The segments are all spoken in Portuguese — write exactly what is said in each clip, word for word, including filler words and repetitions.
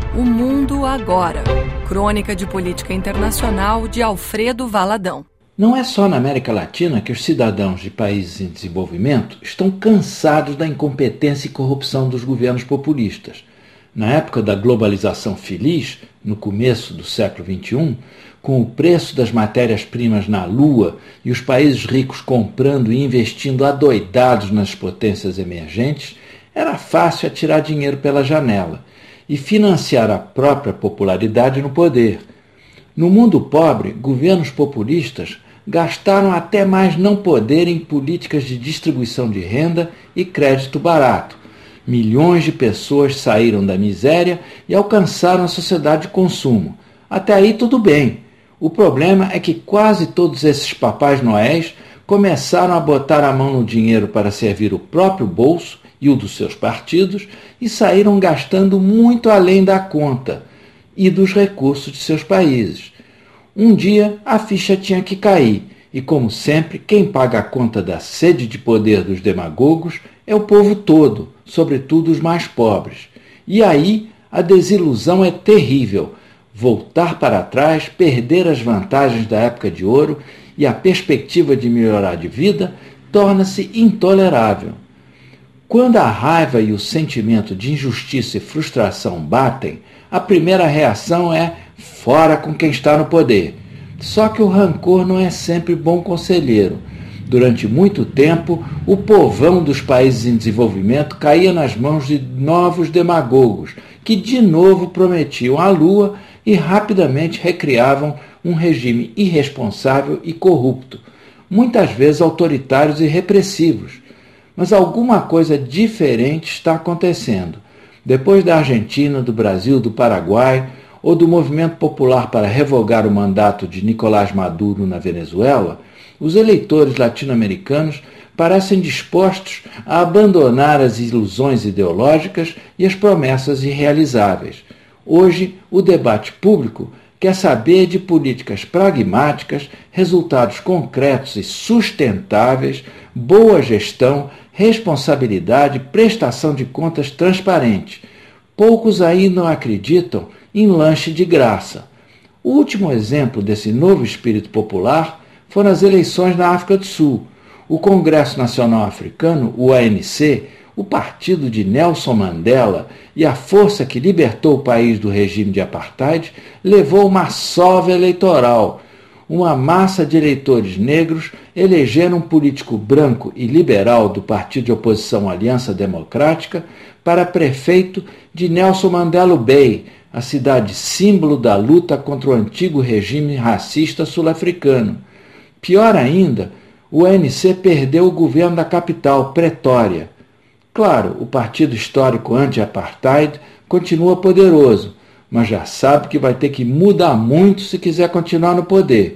O Mundo Agora. Crônica de política internacional de Alfredo Valadão. Não é só na América Latina que os cidadãos de países em desenvolvimento estão cansados da incompetência e corrupção dos governos populistas. Na época da globalização feliz, no começo do século vinte e um, com o preço das matérias-primas na lua e os países ricos comprando e investindo adoidados nas potências emergentes, era fácil atirar dinheiro pela janela e financiar a própria popularidade no poder. No mundo pobre, governos populistas gastaram até mais não poder em políticas de distribuição de renda e crédito barato. Milhões de pessoas saíram da miséria e alcançaram a sociedade de consumo. Até aí tudo bem. O problema é que quase todos esses papais noéis começaram a botar a mão no dinheiro para servir o próprio bolso e o dos seus partidos e saíram gastando muito além da conta e dos recursos de seus países. Um dia a ficha tinha que cair e, como sempre, quem paga a conta da sede de poder dos demagogos é o povo todo, sobretudo os mais pobres. E aí a desilusão é terrível. Voltar para trás, perder as vantagens da época de ouro e a perspectiva de melhorar de vida torna-se intolerável. Quando a raiva e o sentimento de injustiça e frustração batem, a primeira reação é fora com quem está no poder. Só que o rancor não é sempre bom conselheiro. Durante muito tempo, o povão dos países em desenvolvimento caía nas mãos de novos demagogos, que de novo prometiam a lua e rapidamente recriavam um regime irresponsável e corrupto, muitas vezes autoritários e repressivos. Mas alguma coisa diferente está acontecendo. Depois da Argentina, do Brasil, do Paraguai ou do movimento popular para revogar o mandato de Nicolás Maduro na Venezuela, os eleitores latino-americanos parecem dispostos a abandonar as ilusões ideológicas e as promessas irrealizáveis. Hoje, o debate público quer saber de políticas pragmáticas, resultados concretos e sustentáveis, boa gestão, responsabilidade, prestação de contas transparente. Poucos ainda acreditam em lanche de graça. O último exemplo desse novo espírito popular foram as eleições na África do Sul. O Congresso Nacional Africano, o A N C, o partido de Nelson Mandela e a força que libertou o país do regime de apartheid, levou uma sova eleitoral. Uma massa de eleitores negros elegeram um político branco e liberal do partido de oposição Aliança Democrática para prefeito de Nelson Mandela Bay, a cidade símbolo da luta contra o antigo regime racista sul-africano. Pior ainda, o A N C perdeu o governo da capital, Pretória. Claro, o partido histórico anti-apartheid continua poderoso, mas já sabe que vai ter que mudar muito se quiser continuar no poder.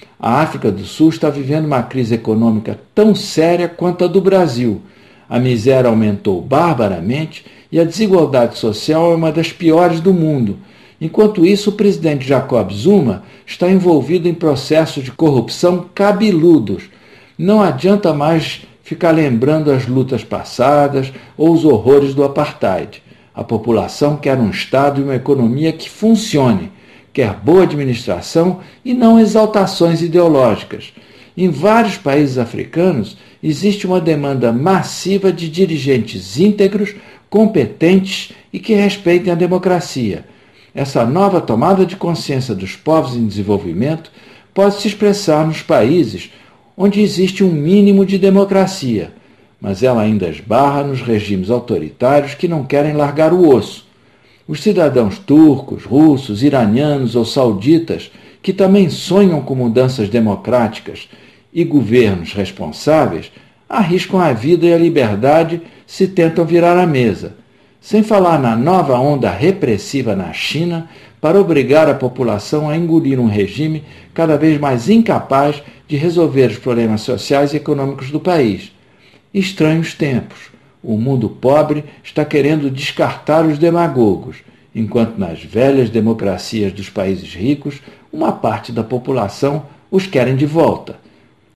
A África do Sul está vivendo uma crise econômica tão séria quanto a do Brasil. A miséria aumentou barbaramente e a desigualdade social é uma das piores do mundo. Enquanto isso, o presidente Jacob Zuma está envolvido em processos de corrupção cabeludos. Não adianta mais ficar lembrando as lutas passadas ou os horrores do apartheid. A população quer um Estado e uma economia que funcione, quer boa administração e não exaltações ideológicas. Em vários países africanos existe uma demanda massiva de dirigentes íntegros, competentes e que respeitem a democracia. Essa nova tomada de consciência dos povos em desenvolvimento pode se expressar nos países onde existe um mínimo de democracia, mas ela ainda esbarra nos regimes autoritários que não querem largar o osso. Os cidadãos turcos, russos, iranianos ou sauditas, que também sonham com mudanças democráticas e governos responsáveis, arriscam a vida e a liberdade se tentam virar a mesa. Sem falar na nova onda repressiva na China para obrigar a população a engolir um regime cada vez mais incapaz de resolver os problemas sociais e econômicos do país. Estranhos tempos. O mundo pobre está querendo descartar os demagogos, enquanto nas velhas democracias dos países ricos, uma parte da população os querem de volta.